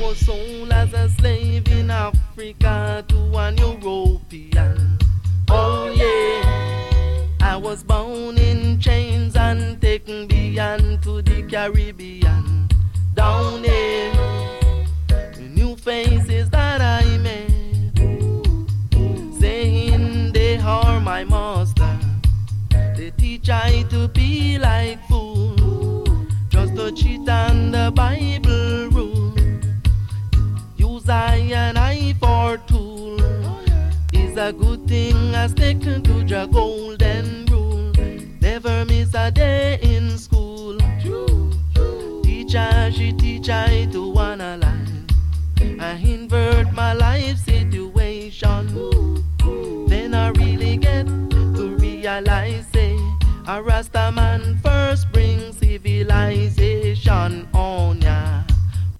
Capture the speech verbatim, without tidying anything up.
was sold as a slave in Africa to an European. Oh yeah, I was born in chains and taken beyond to the Caribbean. Down there, new faces that I met, saying they are my master. They teach I to be like fool, just to cheat on the Bible rule. Use I and I for tool. Is a good thing I stick to the golden rule. Never miss a day in school. Teacher, she teach I to wanna lie. I invert my life situation. Then I really get to realize, say, a Rasta man first brings civilization.